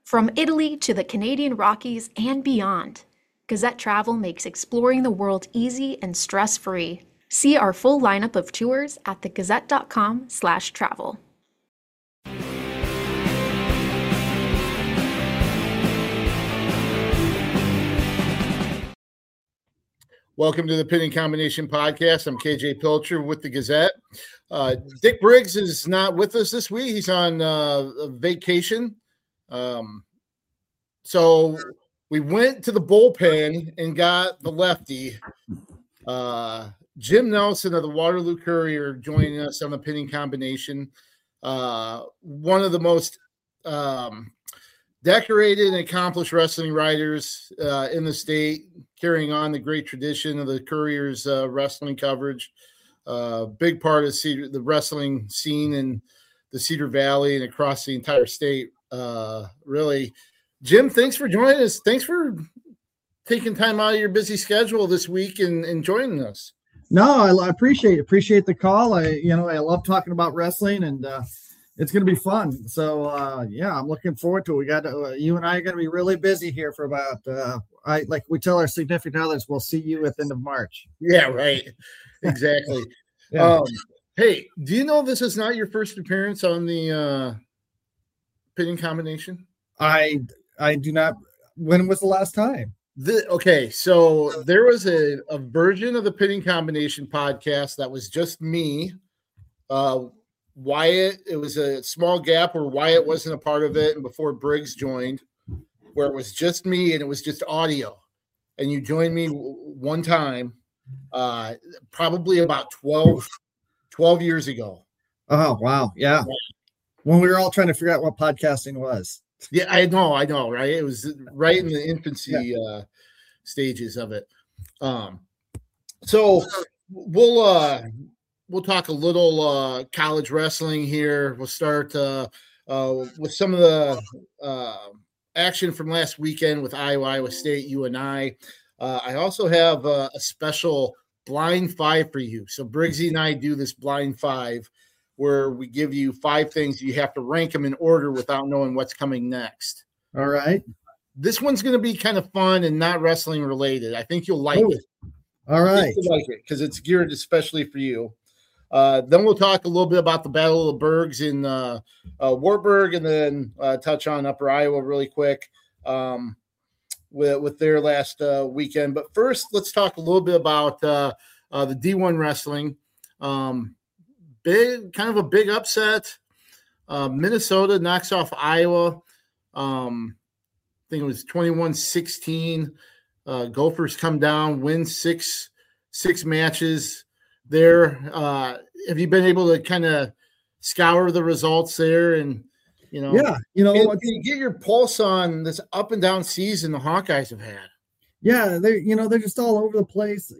From Italy to the Canadian Rockies and beyond, Gazette Travel makes exploring the world easy and stress-free. See our full lineup of tours at thegazette.com/travel. Welcome to the Pinning Combination Podcast. I'm KJ Pilcher with the Gazette. Dick Briggs is not with us this week. He's on vacation. So we went to the bullpen and got the lefty. Jim Nelson of the Waterloo Courier joining us on the Pinning Combination. One of the most decorated and accomplished wrestling writers in the state, carrying on the great tradition of the Courier's wrestling coverage. Big part of the wrestling scene in the Cedar Valley and across the entire state. Really, Jim, thanks for joining us. Thanks for taking time out of your busy schedule this week and joining us. No, I appreciate the call. I love talking about wrestling, and it's going to be fun. So I'm looking forward to it. We got you and I are going to be really busy here for about like we tell our significant others, we'll see you at the end of March. Yeah, right. Exactly. Yeah. Hey, do you know this is not your first appearance on the Pinning Combination? I do not. When was the last time? Okay, so there was a version of the Pinning Combination podcast that was just me, Wyatt. It was a small gap where Wyatt wasn't a part of it, and before Briggs joined, where it was just me and it was just audio. And you joined me one time, probably about 12 years ago. Oh, wow. Yeah. When we were all trying to figure out what podcasting was. Yeah, I know, right? It was right in the infancy stages of it. So we'll talk a little college wrestling here. We'll start with some of the action from last weekend with Iowa State, UNI. I also have a special blind five for you. So Briggsy and I do this blind five where we give you 5 things. You have to rank them in order without knowing what's coming next. All right. This one's going to be kind of fun and not wrestling related. I think you'll like it. All right. You'll like it because it's geared especially for you. Then we'll talk a little bit about the Battle of the Bergs in Wartburg, and then touch on Upper Iowa really quick with their last weekend. But first, let's talk a little bit about the D1 wrestling. Kind of a big upset. Minnesota knocks off Iowa. I think it was 21-16. Gophers come down, win six matches there. Have you been able to kind of scour the results there? And, can you get your pulse on this up and down season the Hawkeyes have had? Yeah, they're just all over the place.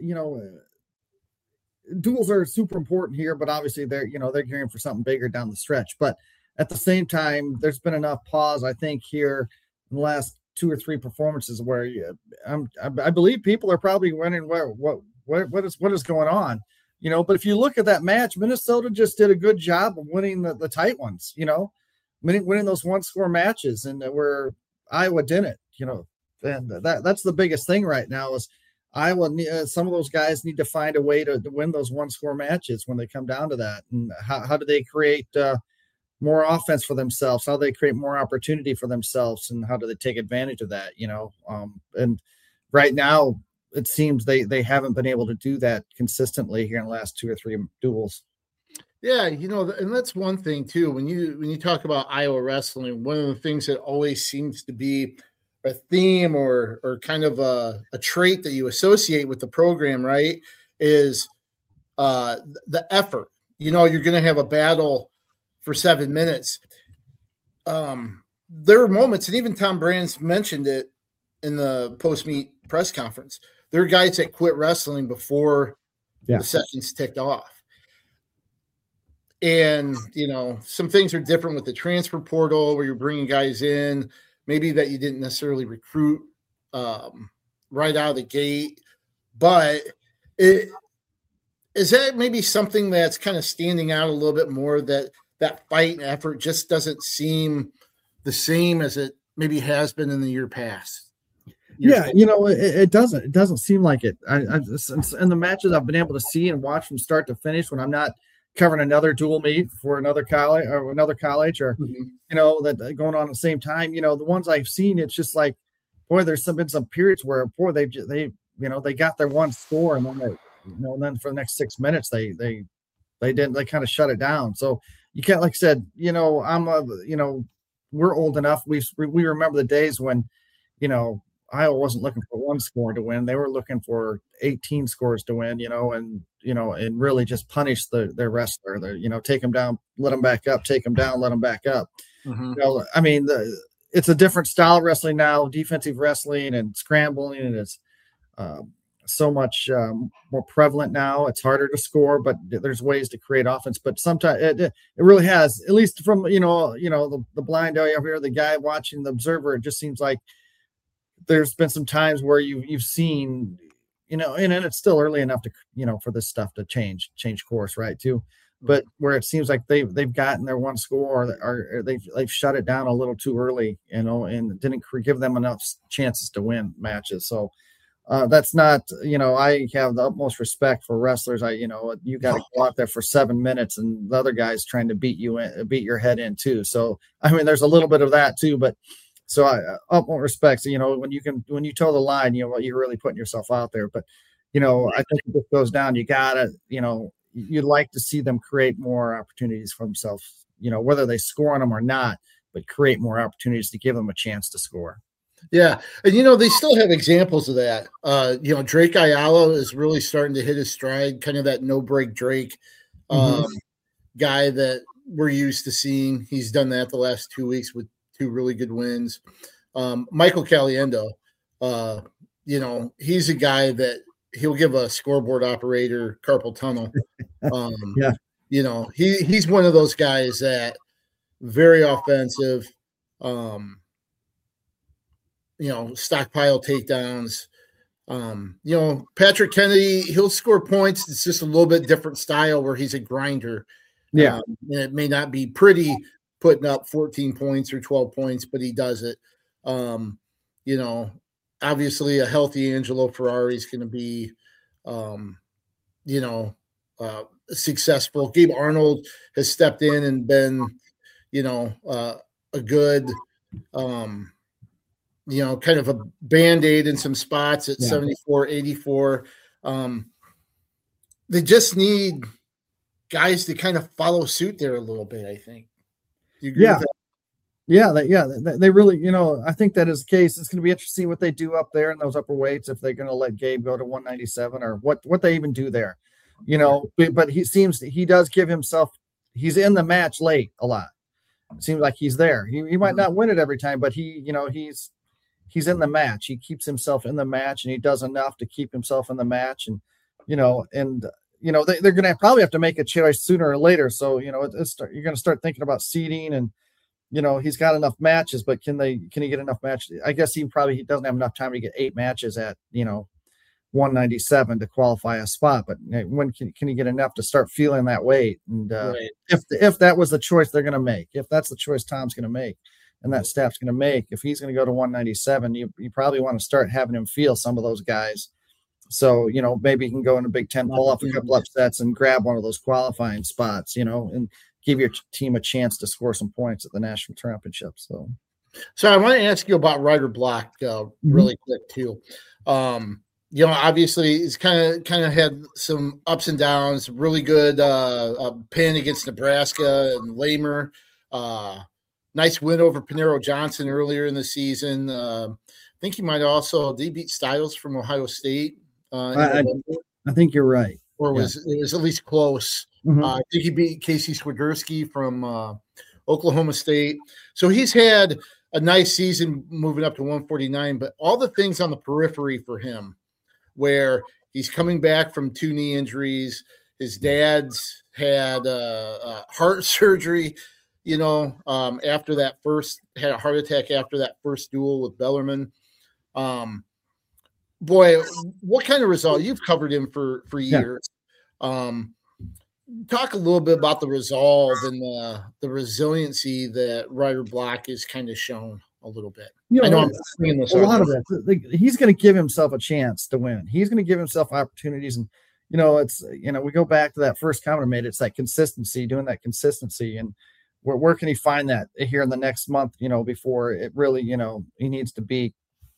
Duels are super important here, but obviously they're gearing for something bigger down the stretch. But at the same time, there's been enough pause, I think, here in the last 2 or 3 performances where I believe people are probably wondering what is going on. But if you look at that match, Minnesota just did a good job of winning the tight ones, winning those 1-score matches, and where Iowa didn't, and that's the biggest thing right now is Iowa. Some of those guys need to find a way to win those 1-score matches when they come down to that. And how do they create more offense for themselves? How do they create more opportunity for themselves? And how do they take advantage of that? And right now, it seems they haven't been able to do that consistently here in the last 2 or 3 duels. Yeah, and that's one thing too. When you talk about Iowa wrestling, one of the things that always seems to be a theme or kind of a trait that you associate with the program, right, is the effort. You're going to have a battle for 7 minutes. There are moments, and even Tom Brands mentioned it in the post-meet press conference. There are guys that quit wrestling before the sessions ticked off. And, some things are different with the transfer portal where you're bringing guys in, maybe that you didn't necessarily recruit right out of the gate. But is that maybe something that's kind of standing out a little bit more, that fight and effort just doesn't seem the same as it maybe has been in the year past. Yeah, it doesn't seem like it. I just, in the matches I've been able to see and watch from start to finish, when I'm not covering another dual meet for another college or that going on at the same time, the ones I've seen, it's just like, boy, there's been some periods where, boy, they got their one score, and then then for the next 6 minutes they kind of shut it down. So you can't, like I said, we're old enough. We remember the days when, Iowa wasn't looking for one score to win. They were looking for 18 scores to win, and really just punish their wrestler. Take them down, let them back up, take them down, let them back up. Mm-hmm. It's a different style of wrestling now, defensive wrestling and scrambling, and it's so much more prevalent now. It's harder to score, but there's ways to create offense. But sometimes it really has, at least from the blind eye over here, the guy watching, the observer, it just seems like there's been some times where you've seen, and it's still early enough to for this stuff to change course, right, too. But where it seems like they've gotten their one score, or they've shut it down a little too early, and didn't give them enough chances to win matches. So that's not, I have the utmost respect for wrestlers. You got to go out there for 7 minutes, and the other guy's trying to beat your head in too. So there's a little bit of that too, but. So I utmost respect. So, when you toe the line, you're really putting yourself out there. But, I think if it goes down, you gotta, you'd like to see them create more opportunities for themselves, whether they score on them or not, but create more opportunities to give them a chance to score. Yeah. And, they still have examples of that. Drake Ayala is really starting to hit his stride, kind of that no break Drake guy that we're used to seeing. He's done that the last 2 weeks with 2 really good wins. Michael Caliendo, he's a guy that he'll give a scoreboard operator carpal tunnel. He's one of those guys that very offensive, stockpile takedowns. Patrick Kennedy, he'll score points. It's just a little bit different style where he's a grinder. Yeah. And it may not be pretty putting up 14 points or 12 points, but he does it. Obviously a healthy Angelo Ferrari is going to be, successful. Gabe Arnold has stepped in and been, a good, kind of a Band-Aid in some spots at 74, 84. They just need guys to kind of follow suit there a little bit, I think. Do you agree with that? They really, I think that is the case. It's going to be interesting to see what they do up there in those upper weights, if they're going to let Gabe go to 197 or what they even do there, but he does give himself, he's in the match late a lot. It seems like he's there. He might not win it every time, but he's in the match. He keeps himself in the match, and he does enough to keep himself in the match. And, they're going to probably have to make a choice sooner or later. So, you're going to start thinking about seeding, and, he's got enough matches, but can he get enough matches? I guess he doesn't have enough time to get 8 matches at, 197 to qualify a spot, but when can he get enough to start feeling that weight? And right. if that was the choice they're going to make, if that's the choice Tom's going to make and that staff's going to make, if he's going to go to 197, you probably want to start having him feel some of those guys. So, maybe he can go in a Big Ten, pull off a couple upsets and grab one of those qualifying spots, and give your team a chance to score some points at the national championship. So I want to ask you about Ryder Block really quick too. Obviously he's kind of had some ups and downs, really good pin against Nebraska and Lamer. Nice win over Panero Johnson earlier in the season. I think he might also, did he beat Styles from Ohio State? I think you're right. Or it was at least close. Mm-hmm. I think he beat Casey Swiderski from Oklahoma State. So he's had a nice season moving up to 149, but all the things on the periphery for him, where he's coming back from 2 knee injuries. His dad's had heart surgery, after that had a heart attack after that first duel with Bellarmine. Boy, what kind of result? You've covered him for years. Talk a little bit about the resolve and the resiliency that Ryder Block is kind of shown. a little bit. You know, I know I'm saying this a lot of it. He's going to give himself a chance to win. He's going to give himself opportunities. And, you know, it's, you know, we go back to that first comment I made. It's that consistency, doing that consistency. And where can he find that here in the next month, you know, before it really, you know, he needs to be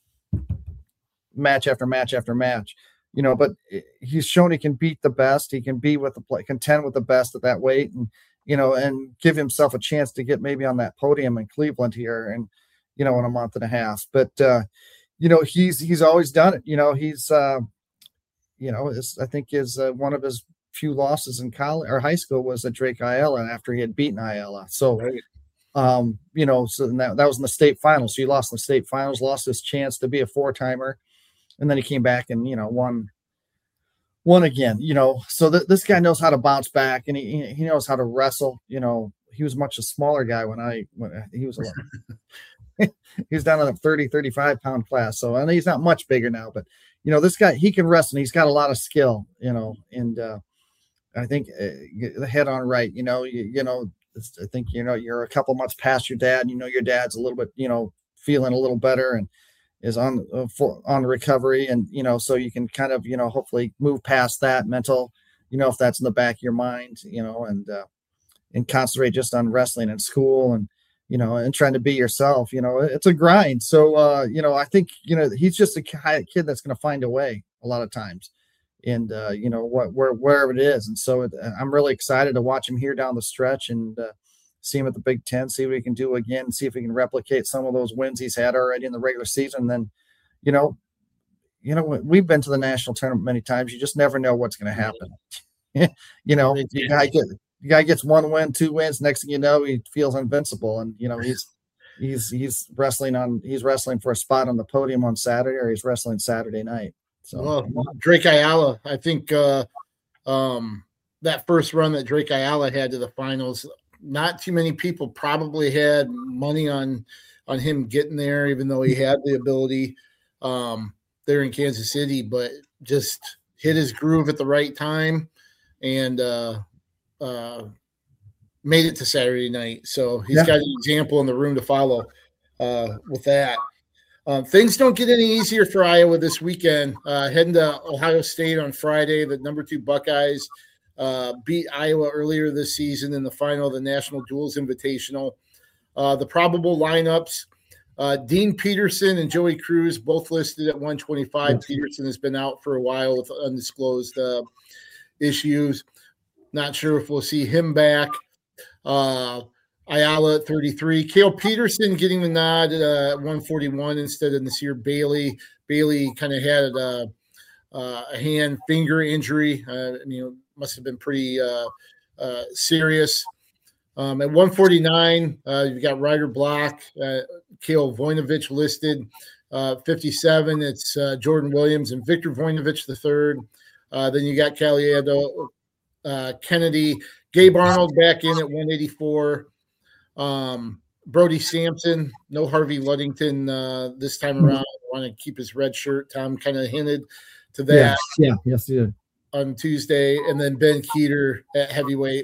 match after match after match, you know, but he's shown he can beat the best. He can be with the contend with the best at that weight, and, you know, and give himself a chance to get maybe on that podium in Cleveland here, and, you know, in a month and a half. But, you know, he's always done it. You know, he's, you know, I think one of his few losses in college or high school was at Drake Ayala after he had beaten Ayala. So, right. You know, so that was in the state finals. So he lost in the state finals, lost his chance to be a 4-timer. And then he came back and, you know, won again, you know. So this guy knows how to bounce back, and he knows how to wrestle. You know, he was much a smaller guy when he was he was down in the 30, 35 pound class. So I know he's not much bigger now, but, you know, this guy, he can wrestle. He's got a lot of skill, you know, and I think the head on right, you know, you know, I think, you know, you're a couple months past your dad, you know, your dad's a little bit, you know, feeling a little better and is on recovery. And, you know, so you can kind of, you know, hopefully move past that mental, you know, if that's in the back of your mind, you know, and concentrate just on wrestling and school and, you know, and trying to be yourself. You know, it's a grind. So, you know, I think, you know, he's just a kid that's going to find a way a lot of times, and, you know, wherever it is. And so I'm really excited to watch him here down the stretch and see him at the Big Ten, see what he can do again, see if he can replicate some of those wins he's had already in the regular season. Then, you know, we've been to the national tournament many times. You just never know what's going to happen. You know, the guy gets 1 win, 2 wins. Next thing you know, he feels invincible. And, you know, he's wrestling for a spot on the podium on Saturday, or he's wrestling Saturday night. So, well, Drake Ayala, I think that first run that Drake Ayala had to the finals, not too many people probably had money on him getting there, even though he had the ability there in Kansas City, but just hit his groove at the right time and made it to Saturday night. So he's got an example in the room to follow with that. Things don't get any easier for Iowa this weekend. Heading to Ohio State on Friday, the number 2 Buckeyes beat Iowa earlier this season in the final of the National Duels Invitational. The probable lineups, Dean Peterson and Joey Cruz both listed at 125. Yes. Peterson has been out for a while with undisclosed issues. Not sure if we'll see him back. Ayala at 33. Cale Peterson getting the nod at 141 instead of Nasir Bailey. Bailey kind of had a hand finger injury. Must have been pretty serious. At 149, you've got Ryder Block, Kale Voinovich listed. 57, it's Jordan Williams and Victor Voinovich III. Then you got Caliado Kennedy, Gabe Arnold back in at 184. Brody Sampson, no Harvey Ludington this time around. Want to keep his red shirt. Tom kind of hinted to that. Yeah, yes, he did. On Tuesday, and then Ben Keeter at heavyweight.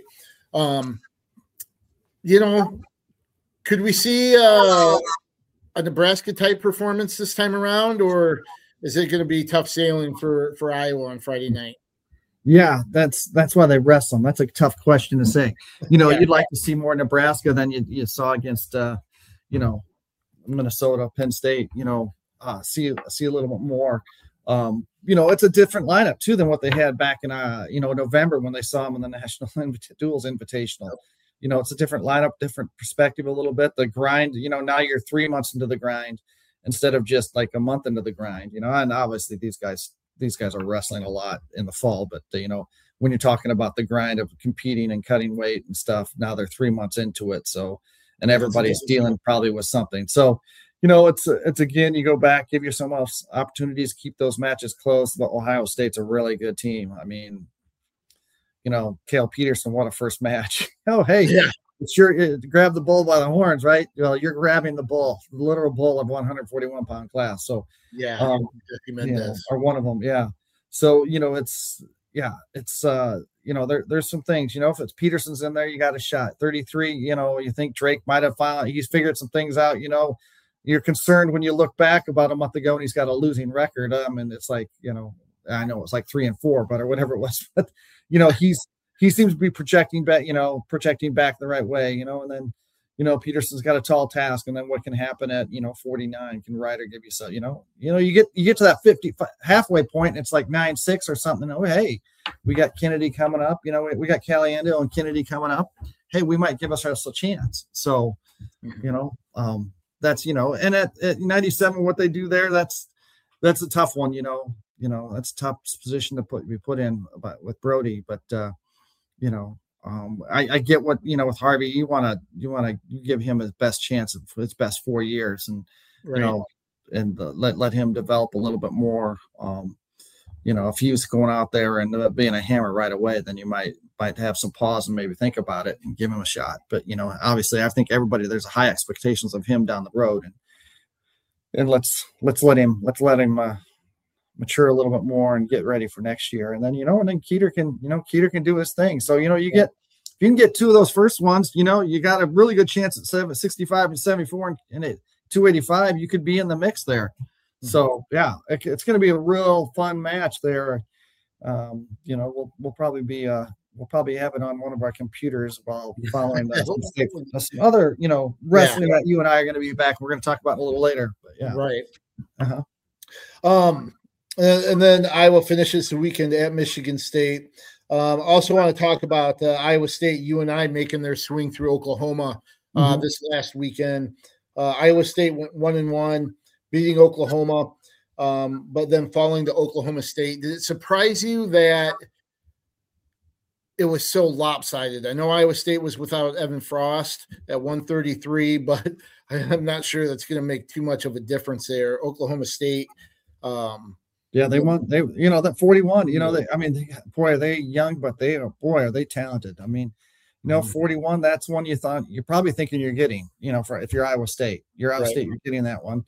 Could we see a Nebraska type performance this time around, or is it going to be tough sailing for Iowa on Friday night? Yeah, that's why they rest them. That's a tough question to say. You'd like to see more Nebraska than you saw against Minnesota, Penn State. See a little bit more. It's a different lineup too than what they had back in November when they saw them in the National Duels Invitational. It's a different lineup, different perspective a little bit. The grind, now you're 3 months into the grind instead of just like a month into the grind. And obviously these guys are wrestling a lot in the fall, but when you're talking about the grind of competing and cutting weight and stuff, now they're 3 months into it. So, and everybody's dealing probably with something. So, it's again, you go back, give yourself opportunities, keep those matches close. But Ohio State's a really good team. I mean, Cale Peterson won a first match. Oh, hey, yeah. It's grab the bull by the horns, right? Well, you're grabbing the bull, the literal bull of 141-pound class. So yeah, or one of them, yeah. So there's some things. If it's Peterson's in there, you got a shot. 33. You think Drake might have found he's figured some things out. you're concerned when you look back about a month ago and he's got a losing record. And it's like, I know it's like 3-4, but or whatever it was, but he seems to be projecting back the right way, and then, Peterson's got a tall task, and then what can happen at, 49? Can Ryder give you some, you get to that 50 halfway point, and it's like 9-6 or something. Oh, hey, we got Kennedy coming up, we got Caliendo and Kennedy coming up. Hey, we might give us a chance. So, that's, and at 97, what they do there, that's a tough one, that's a tough position to be put in with Brodie, but I get what, with Harvey, you want to give him his best chance for his best 4 years, and, right. Let him develop a little bit more. If he was going out there and being a hammer right away, then you might have some pause and maybe think about it and give him a shot. But, obviously I think there's high expectations of him down the road, and let's let him mature a little bit more and get ready for next year. And then, and then Keeter can do his thing. So, if you can get two of those first ones, you got a really good chance at 65 and 74 and at 285, you could be in the mix there. Mm-hmm. So yeah, it's going to be a real fun match there. We'll probably have it on one of our computers while following some other, wrestling that you and I are going to be back. We're going to talk about it a little later, but yeah. Right. And then Iowa finishes the weekend at Michigan State. Also want to talk about Iowa State, UNI making their swing through Oklahoma this last weekend. Iowa State went 1-1, beating Oklahoma, but then falling to Oklahoma State. Did it surprise you that it was so lopsided? I know Iowa State was without Evan Frost at 133, but I'm not sure that's going to make too much of a difference there. Oklahoma State. They won. That 41. Are they young, but are they talented? 41. That's one you're probably thinking you're getting. If you're Iowa State, State, you're getting that one.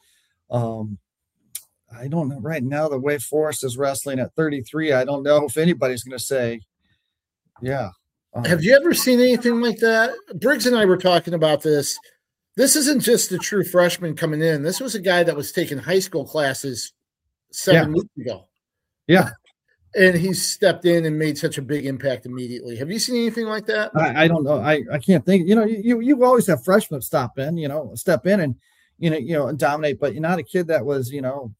I don't know right now the way Forrest is wrestling at 33. I don't know if anybody's going to say, yeah. Have you ever seen anything like that? Briggs and I were talking about this. This isn't just a true freshman coming in. This was a guy that was taking high school classes 7 weeks ago. Yeah. And he stepped in and made such a big impact immediately. Have you seen anything like that? I don't know. I can't think. You always have freshmen step in and and dominate, but you're not a kid that was,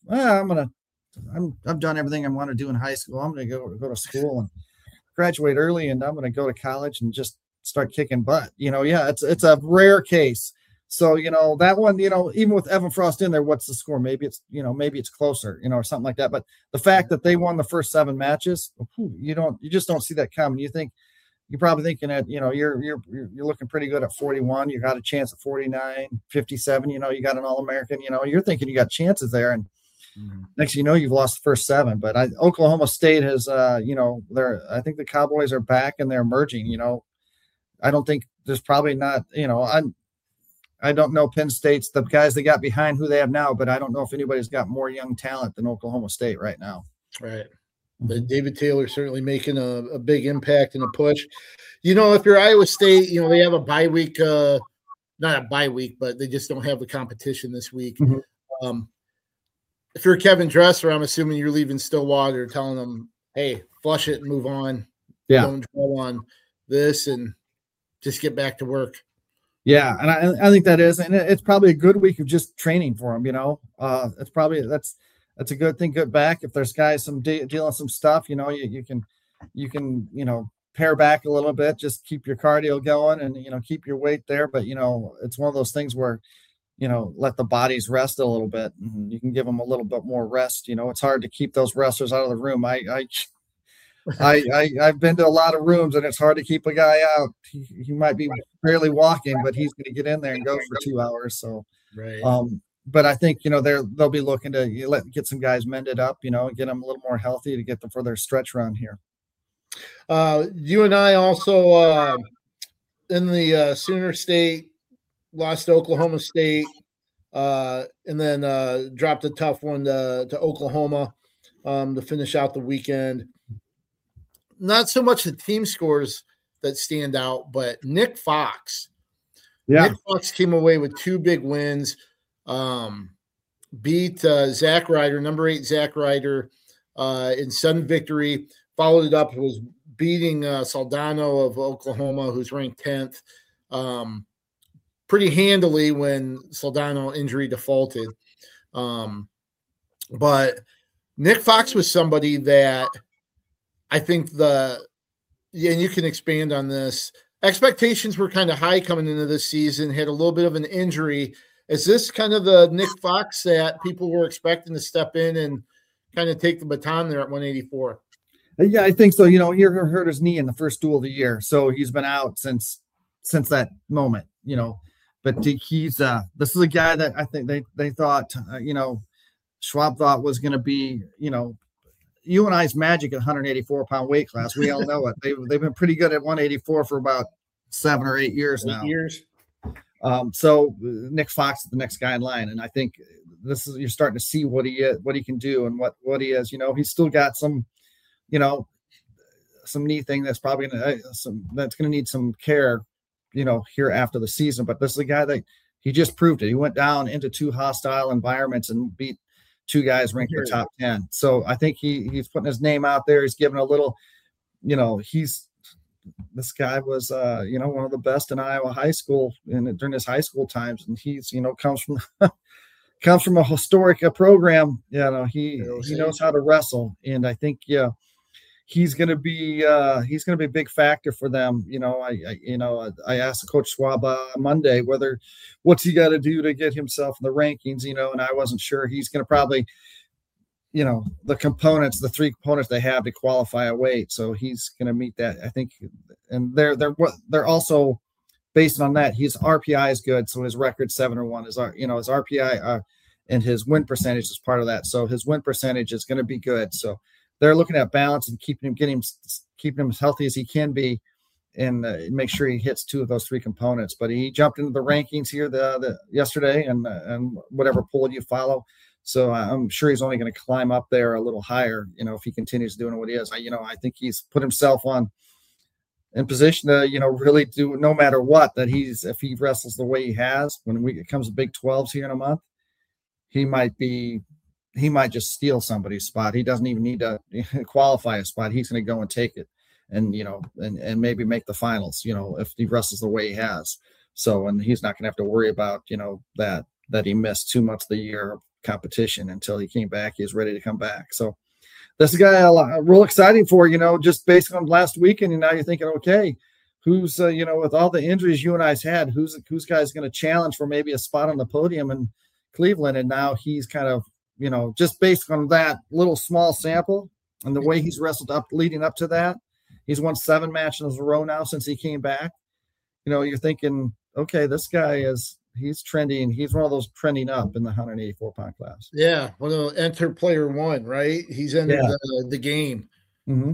I've done everything I want to do in high school. I'm going to go to school and graduate early, and I'm going to go to college and just start kicking butt. It's a rare case. So, that one, even with Evan Frost in there, what's the score? Maybe it's closer, or something like that. But the fact that they won the first 7 matches, you just don't see that coming. You're probably thinking that, you're looking pretty good at 41. You got a chance at 49, 57, you got an All-American, you're thinking you got chances there. And next, you've lost the first 7. But Oklahoma State has, I think the Cowboys are back and they're emerging. I don't think there's probably not, I don't know Penn State's the guys they got behind who they have now, but I don't know if anybody's got more young talent than Oklahoma State right now. Right. But David Taylor certainly making a big impact and a push. If you're Iowa State, they have a bye week, not a bye week, but they just don't have the competition this week. Mm-hmm. If you're Kevin Dresser, I'm assuming you're leaving Stillwater, telling them, hey, flush it and move on. Yeah. Don't dwell on this and just get back to work. Yeah, and I think that is, and it's probably a good week of just training for him. It's probably that's a good thing. Good back if there's guys dealing some stuff. You can pare back a little bit, just keep your cardio going, and keep your weight there. But it's one of those things where let the bodies rest a little bit, and you can give them a little bit more rest. It's hard to keep those wrestlers out of the room. I've been to a lot of rooms, and it's hard to keep a guy out. He might be barely walking, but he's going to get in there and go for 2 hours. So, right. But I think they'll be looking to get some guys mended up, and get them a little more healthy to get them for their stretch run here. You and I also in the Sooner State lost to Oklahoma State, and then dropped a tough one to Oklahoma to finish out the weekend. Not so much the team scores that stand out, but Nick Fox. Yeah. Nick Fox came away with 2 big wins. beat Zach Ryder, number 8 Zach Ryder, in sudden victory. Followed it up, was beating Soldano of Oklahoma, who's ranked 10th, pretty handily when Soldano injury defaulted. But Nick Fox was somebody that I think and you can expand on this, expectations were kind of high coming into this season, had a little bit of an injury. Is this kind of the Nick Fox that people were expecting to step in and kind of take the baton there at 184? Yeah, I think so. He hurt his knee in the first duel of the year, so he's been out since that moment. But he's this is a guy that I think they thought Schwab thought was going to be UNI's magic at 184-pound weight class. We all know it. They've been pretty good at 184 for about 7 or 8 years now. So Nick Fox is the next guy in line, and I think you're starting to see what he can do and what he is. He's still got some knee thing that's probably going to need some care, here after the season. But this is a guy that he just proved it. He went down into 2 hostile environments and beat 2 guys ranked in the top 10. So I think he's putting his name out there. He's giving a little, this guy was, one of the best in Iowa high school during his high school times. And he's, comes from a historic program. He knows how to wrestle. And I think, he's going to be a big factor for them. I asked Coach Schwab Monday what's he got to do to get himself in the rankings, and I wasn't sure. He's going to probably, the 3 components they have to qualify a weight. So he's going to meet that, I think. And they're also based on that. His RPI is good. So his record 7-1 is, his RPI and his win percentage is part of that. So his win percentage is going to be good. So they're looking at balance and keeping him as healthy as he can be, and make sure he hits 2 of those 3 components. But he jumped into the rankings here yesterday, and whatever poll you follow. So I'm sure he's only going to climb up there a little higher, if he continues doing what he is. I think he's put himself in position to, really do, no matter what, that if he wrestles the way he has, when it comes to Big 12s here in a month, he might just steal somebody's spot. He doesn't even need to qualify a spot. He's going to go and take it and maybe make the finals, if he wrestles the way he has. So, and he's not going to have to worry about, that he missed 2 months of the year of competition until he came back. He's ready to come back. So this guy, real exciting for, just based on last weekend. And now you're thinking, okay, who's, with all the injuries UNI's had, who's guy's going to challenge for maybe a spot on the podium in Cleveland? And now he's kind of, just based on that little small sample and the way he's wrestled up leading up to that, he's won 7 matches in a row now since he came back. You're thinking, okay, this guy he's trending. He's one of those trending up in the 184-pound class. Yeah. Well, enter player 1, right? He's entered the game. Mm-hmm.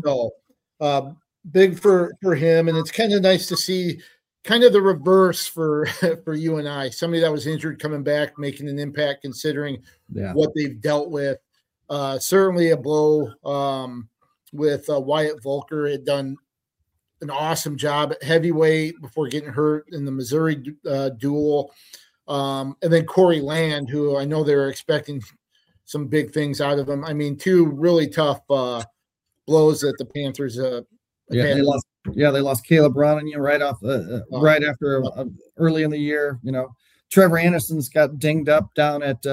So big for him. And it's kind of nice to see kind of the reverse for UNI, somebody that was injured coming back, making an impact, considering what they've dealt with. Certainly a blow with Wyatt Volker. Had done an awesome job at heavyweight before getting hurt in the Missouri duel. And then Corey Land, who I know they're expecting some big things out of him. I mean, 2 really tough blows that the Panthers they lost Caleb Ronan right after early in the year. Trevor Anderson's got dinged up down at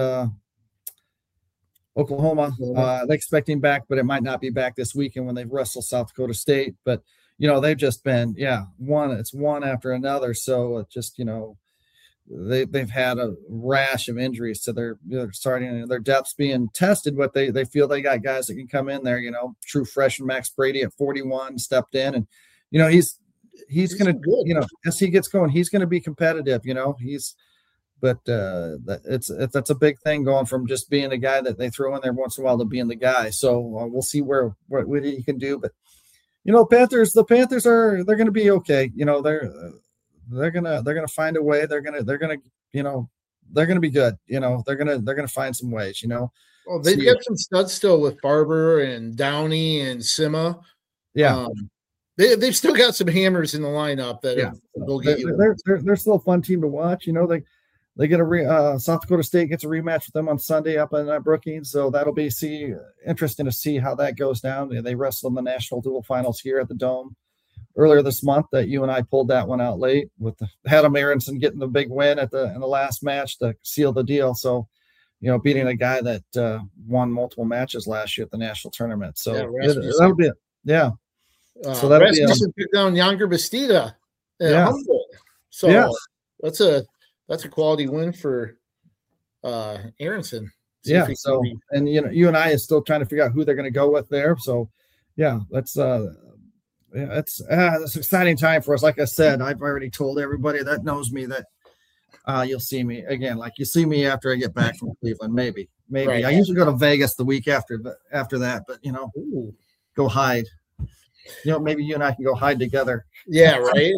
Oklahoma. They expect him back, but it might not be back this weekend when they wrestle South Dakota State. But they've just been one after another. So it just they've had a rash of injuries to their starting their depths being tested, but they feel they got guys that can come in there. True freshman Max Brady at 41 stepped in, and he's going to as he gets going, he's going to be competitive. That's a big thing, going from just being a guy that they throw in there once in a while to being the guy. So we'll see what he can do. But the Panthers they're going to be okay. They're gonna find a way. They're gonna be good. They're gonna find some ways. Well, they've got some studs still with Barber and Downey and Sima. Yeah, they've still got some hammers in the lineup that will get you. They're still a fun team to watch. they get South Dakota State gets a rematch with them on Sunday up in Brookings. So that'll be interesting to see how that goes down. They wrestle in the national dual finals here at the Dome earlier this month. That you and I pulled that one out late with Adam Aronson getting the big win in the last match to seal the deal. So, beating a guy that won multiple matches last year at the national tournament. So that'll be it. Yeah. So that'll Rasmussen took down Younger Bastida. Humboldt. So that's a quality win for Aronson. So and you and I are still trying to figure out who they're going to go with there. So that's it's an exciting time for us. Like I said, I've already told everybody that knows me that you'll see me again. Like you see me after I get back from Cleveland. Maybe right. I usually go to Vegas the week after that, but go hide. Maybe you and I can go hide together. Yeah, right.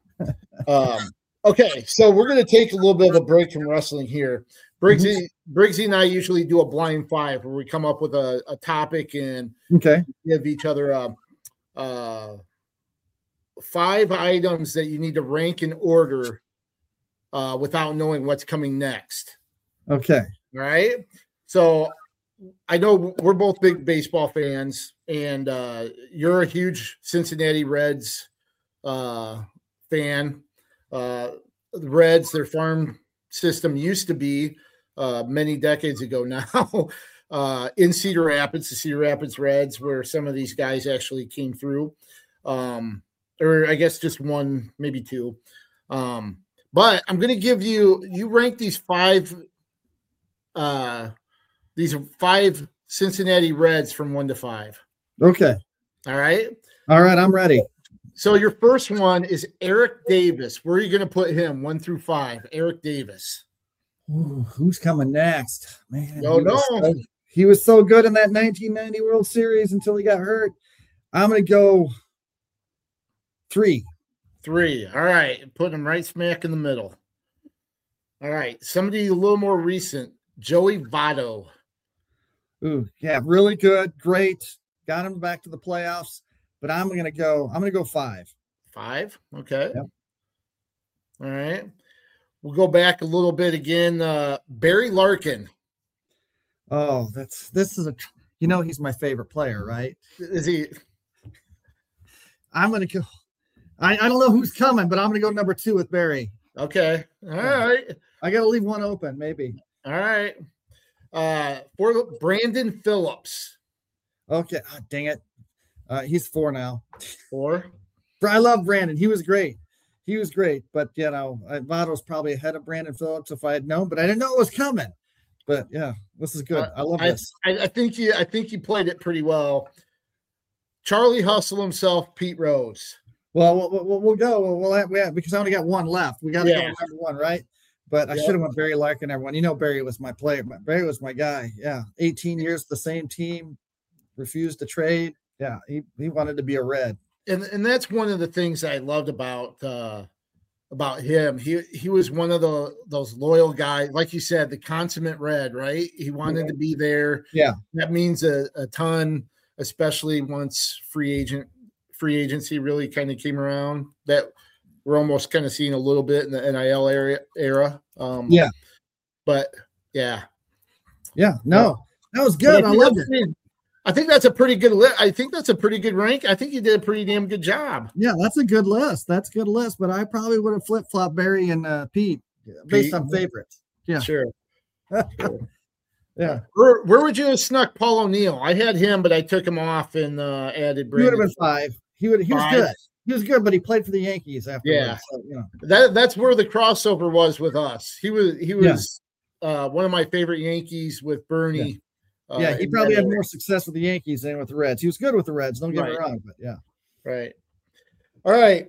Okay, so we're going to take a little bit of a break from wrestling here. Briggsy and I usually do a blind five where we come up with a topic and give each other 5 items that you need to rank in order without knowing what's coming next. Okay. All right. So I know we're both big baseball fans, and you're a huge Cincinnati Reds fan. The Reds, their farm system used to be many decades ago now in Cedar Rapids, the Cedar Rapids Reds, where some of these guys actually came through, or I guess just one, maybe two. But I'm going to give you rank these 5 Cincinnati Reds from 1 to 5. Okay. All right. I'm ready. So your first one is Eric Davis. Where are you going to put him? 1 through 5. Eric Davis. Ooh, who's coming next? Man, he was so good in that 1990 World Series until he got hurt. I'm going to go 3. 3. All right. Putting him right smack in the middle. All right. Somebody a little more recent. Joey Votto. Ooh, yeah, really good. Great. Got him back to the playoffs. But I'm going to go 5. 5? Okay. Yep. All right. We'll go back a little bit again. Barry Larkin. Oh, he's my favorite player, right? Is he? I'm going to go. I don't know who's coming, but I'm going to go number 2 with Barry. Okay. All right. I got to leave one open, maybe. All right. For Brandon Phillips. Okay. Oh, dang it. He's 4 now. 4? I love Brandon. He was great. But, Votto's probably ahead of Brandon Phillips if I had known, but I didn't know it was coming. But, yeah, this is good. I love this. I think you played it pretty well. Charlie Hustle himself, Pete Rose. Well, we'll go. Because I only got one left. We got to go number 1, right? But I should have went Barry Larkin, everyone. Barry was my player. Barry was my guy. Yeah. 18 years, the same team, refused to trade. Yeah. He wanted to be a Red. And that's one of the things I loved about him. He was one of those loyal guys, like you said, the consummate Red, right? He wanted to be there. Yeah. That means a ton, especially once free agency really kind of came around. That we're almost kind of seeing a little bit in the NIL era. But no, that was good. I loved it. I think that's a pretty good I think that's a pretty good rank. I think you did a pretty damn good job. Yeah, that's a good list. But I probably would have flip-flopped Barry and Pete based on favorites. Yeah, sure. Yeah. Where would you have snuck Paul O'Neill? I had him, but I took him off and added Brandon. He would have been 5. He was good. He was good, but he played for the Yankees after. Yeah, so, that's where the crossover was with us. He was one of my favorite Yankees with Bernie. Yeah, he probably had more success with the Yankees than with the Reds. He was good with the Reds. Don't get me wrong, but yeah. Right. All right.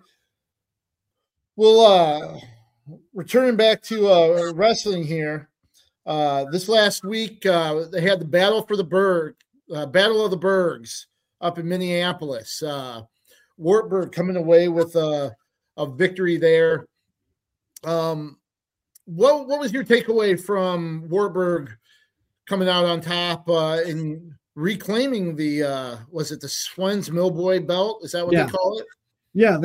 Well, returning back to wrestling here. This last week, they had the Battle of the Bergs up in Minneapolis. Wartburg coming away with a victory there. What was your takeaway from Wartburg coming out on top and reclaiming the was it the Swens Millboy belt? Is that what they call it? Yeah,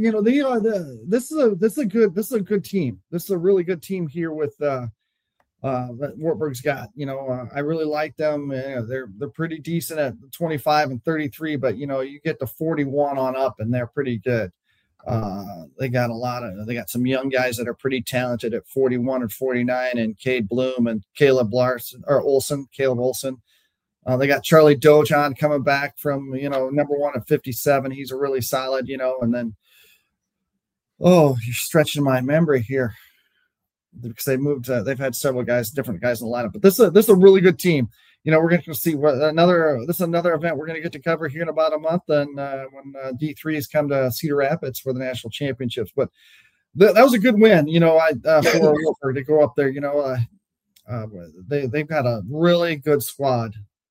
this is a good team. This is a really good team here with that Wartburg's got. I really like them. They're pretty decent at 25 and 33, but you get to 41 on up, and they're pretty good. They got some young guys that are pretty talented at 41 and 49, and Cade Bloom and Caleb Olson. They got Charlie Dojon coming back from, number 1 at 57. He's a really solid, and then, you're stretching my memory here because they've had several different guys in the lineup, but this is a really good team. We're going to see this is another event we're going to get to cover here in about a month. And when D3s come to Cedar Rapids for the national championships, but that was a good win, for Wartburg to go up there. They've got a really good squad.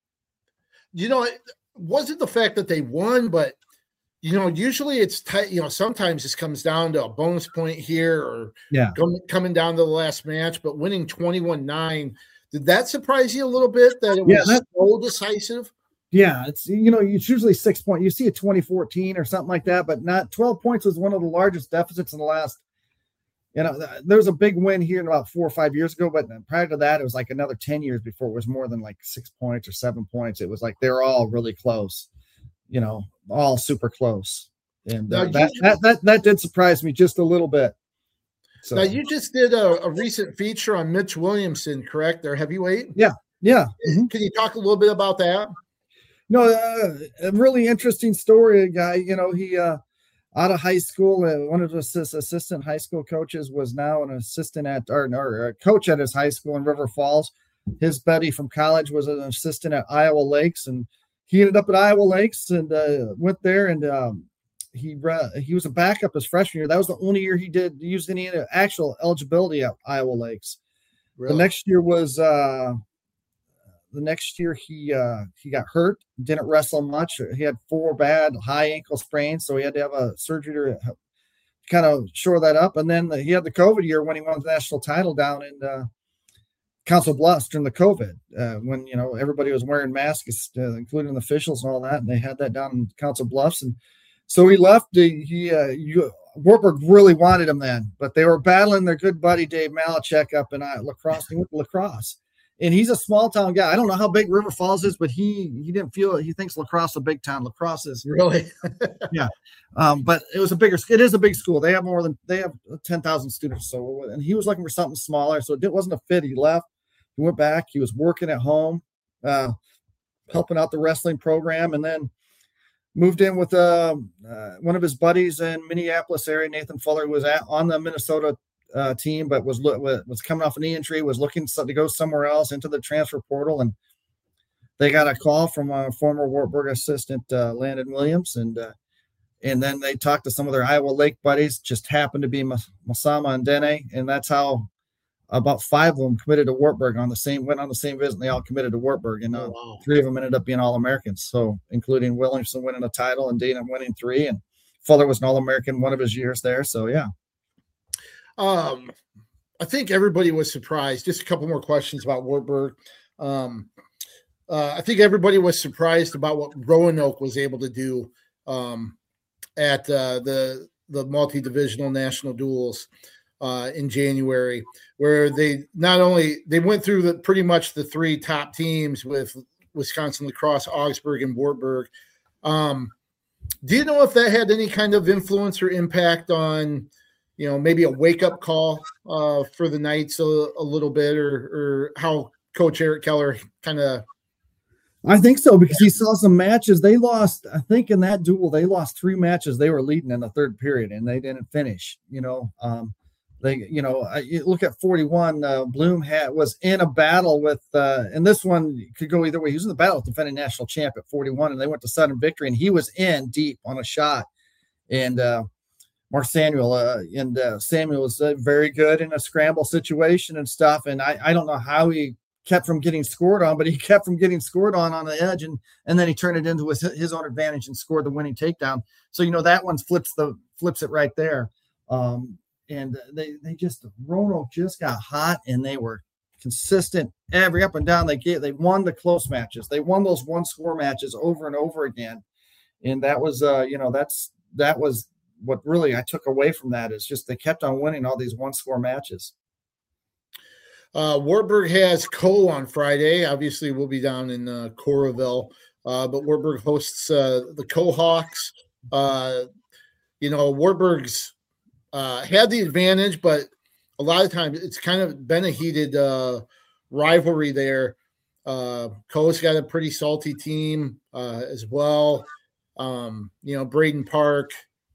It wasn't the fact that they won, but usually it's tight. Sometimes this comes down to a bonus point here or coming down to the last match. But winning 21-9, did that surprise you a little bit that it was so decisive? Yeah, it's it's usually 6 points. You see a 2014 or something like that, but not 12 points was one of the largest deficits in the last. There was a big win here in about 4 or 5 years ago, but prior to that, it was like another 10 years before it was more than like 6 points or 7 points. It was like they're all really close, all super close. And that did surprise me just a little bit. So. Now, you just did a recent feature on Mitch Williamson, correct? Their heavyweight? Yeah. Mm-hmm. Can you talk a little bit about that? No, a really interesting story. A guy, he out of high school, one of his assistant high school coaches was now an assistant or a coach at his high school in River Falls. His buddy from college was an assistant at Iowa Lakes, and he ended up at Iowa Lakes and went there, and he was a backup his freshman year. That was the only year he did use any actual eligibility at Iowa Lakes. Really? The next year he got hurt, didn't wrestle much. He had 4 bad high ankle sprains, so he had to have a surgery to kind of shore that up. And then he had the COVID year when he won the national title down in Council Bluffs during the COVID, when everybody was wearing masks, including the officials and all that, and they had that down in Council Bluffs. And so he left. Wartburg really wanted him then, but they were battling their good buddy Dave Malachek up in lacrosse. He went to lacrosse. And he's a small town guy. I don't know how big River Falls is, but he didn't feel it. He thinks La Crosse a big town. La Crosse is really, yeah. But it is a big school. They have 10,000 students. So, and he was looking for something smaller. So it wasn't a fit. He left. He went back. He was working at home, helping out the wrestling program, and then moved in with one of his buddies in Minneapolis area, Nathan Fuller, who was on the Minnesota team, but was coming off a knee injury, was looking to go somewhere else into the transfer portal, and they got a call from a former Wartburg assistant, Landon Williams, and then they talked to some of their Iowa Lake buddies, just happened to be Masama and Dene, and that's how about 5 of them committed to Wartburg went on the same visit, and they all committed to Wartburg, and 3 of them ended up being All-Americans, so including Williamson winning a title and Dana winning 3, and Fuller was an All-American one of his years there, so yeah. I think everybody was surprised. Just a couple more questions about Wartburg. I think everybody was surprised about what Roanoke was able to do at the multi-divisional national duels in January, where they went through pretty much the 3 top teams with Wisconsin Lacrosse, Augsburg, and Wartburg. Do you know if that had any kind of influence or impact on maybe a wake-up call for the Knights a little bit, or how Coach Eric Keller kind of? I think so, because he saw some matches. They lost, I think in that duel, they lost 3 matches. They were leading in the 3rd period, and they didn't finish. You look at 41. Bloom was in a battle with, and this one could go either way. He was in the battle with defending national champ at 41, and they went to sudden victory, and he was in deep on a shot, and Mark Samuel, Samuel was very good in a scramble situation and stuff. And I don't know how he kept from getting scored on, but he kept from getting scored on the edge. And then he turned it into his own advantage and scored the winning takedown. So, that one flips it right there. And Roanoke just got hot, and they were consistent every up and down. They won the close matches. They won those 1-score matches over and over again. And that was, that was what really I took away from that is just they kept on winning all these one-score matches. Wartburg has Coe on Friday. Obviously, we'll be down in Coralville, but Wartburg hosts the Coe Hawks. Wartburg's had the advantage, but a lot of times it's kind of been a heated rivalry there. Coe's got a pretty salty team as well. Braden Park,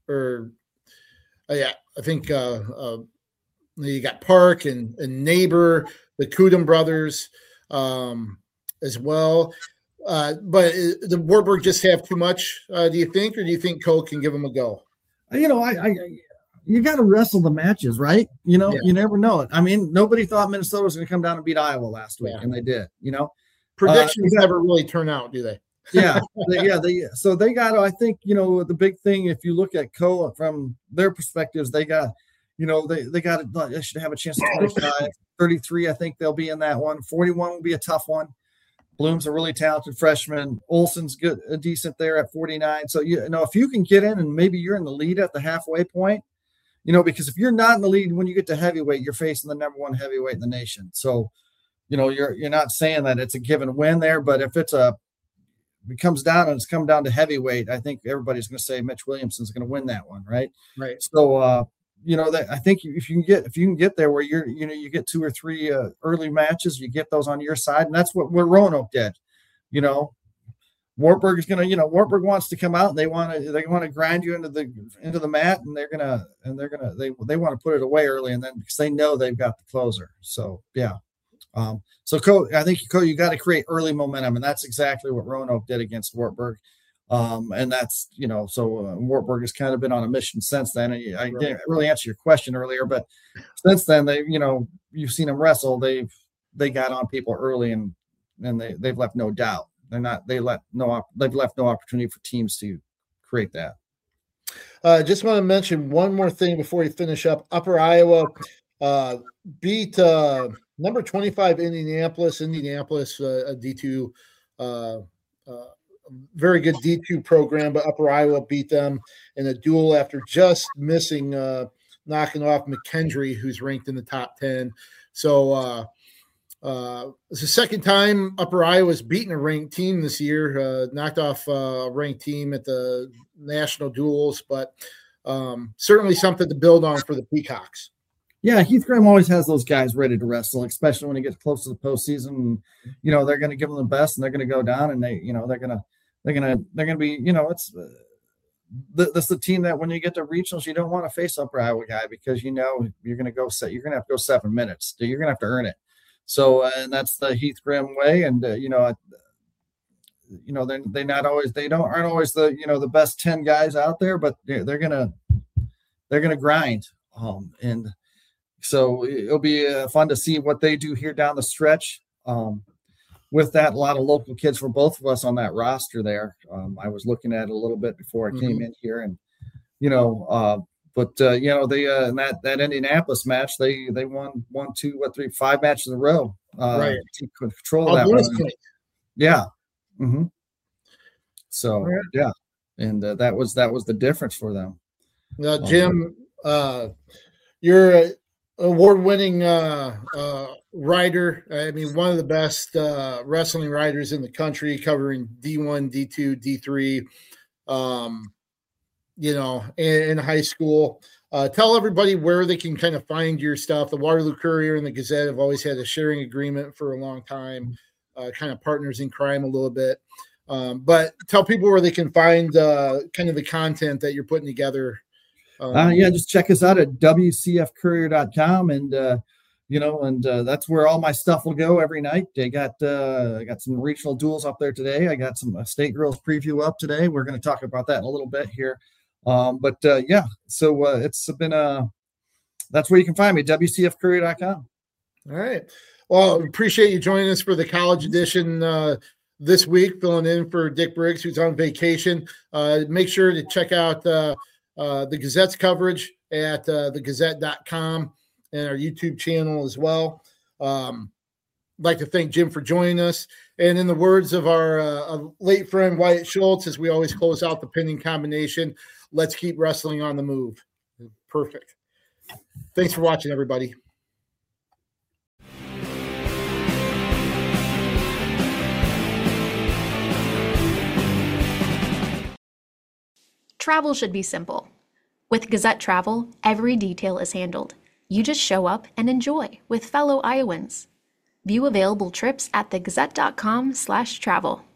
I think you got Park and Neighbor, the Kudum brothers as well. But the Wartburg just have too much, do you think, or do you think Coe can give them a go? You got to wrestle the matches, right? You never know it. I mean, nobody thought Minnesota was going to come down and beat Iowa last week, and they did. Predictions never really turn out, do they? So they got. I think the big thing, if you look at Coe from their perspectives, they got. They should have a chance at 25, 33. I think they'll be in that one. 41 will be a tough one. Bloom's a really talented freshman. Olson's good, decent there at 49. So if you can get in and maybe you're in the lead at the halfway point. Because if you're not in the lead when you get to heavyweight, you're facing the number one heavyweight in the nation. So, you're not saying that it's a given win there, but if it comes down and it's come down to heavyweight, I think everybody's going to say Mitch Williamson's going to win that one, right? Right. So, that I think if you can get there where you get 2 or 3 early matches, you get those on your side, and that's what Roanoke did. Wartburg is going to, Wartburg wants to come out and they want to grind you into the mat, and they want to put it away early, and then because they know they've got the closer. So yeah. So Coe, I think you got to create early momentum, and that's exactly what Roanoke did against Wartburg. And that's, Wartburg has kind of been on a mission since then. I didn't really answer your question earlier, but since then you've seen them wrestle. They got on people early, and they've left no doubt. They've left no opportunity for teams to create that. Just want to mention one more thing before we finish up. Upper Iowa beat number 25 Indianapolis, a D2, very good D2 program, but Upper Iowa beat them in a duel after just missing, knocking off McKendree, who's ranked in the top 10. So it's the second time Upper Iowa's beaten a ranked team this year, knocked off a ranked team at the national duels, but certainly something to build on for the Peacocks. Yeah, Heath Graham always has those guys ready to wrestle, especially when he gets close to the postseason. They're going to give them the best, and they're going to go down, and they're going to be, it's that's the team that when you get to regionals, you don't want to face Upper Iowa guy because you're going to have to go 7 minutes. You're going to have to earn it. So, and that's the Heath Graham way. And, aren't always the best 10 guys out there, but they're going to grind. And so it'll be fun to see what they do here down the stretch. With that, a lot of local kids for both of us on that roster there. I was looking at it a little bit before I came in here, and, they in that Indianapolis match, they won 5 matches in a row. Right. To control that one. Yeah. Mm-hmm. So yeah, and that was the difference for them. Now, Jim, you're an award-winning writer. I mean, one of the best wrestling writers in the country, covering D1, D2, D3. In high school. Tell everybody where they can kind of find your stuff. The Waterloo Courier and the Gazette have always had a sharing agreement for a long time, kind of partners in crime a little bit. But tell people where they can find kind of the content that you're putting together. Just check us out at WCFcourier.com, and that's where all my stuff will go every night. I got some regional duels up there today. I got some state girls preview up today. We're going to talk about that in a little bit here. So it's been that's where you can find me, WCFcourier.com. All right. Well, appreciate you joining us for the college edition this week, filling in for Dick Briggs, who's on vacation. Make sure to check out the Gazette's coverage at thegazette.com and our YouTube channel as well. I'd like to thank Jim for joining us. And in the words of our late friend Wyatt Schultz, as we always close out the pinning combination, let's keep wrestling on the move. Perfect. Thanks for watching, everybody. Travel should be simple. With Gazette Travel, every detail is handled. You just show up and enjoy with fellow Iowans. View available trips at thegazette.com/travel.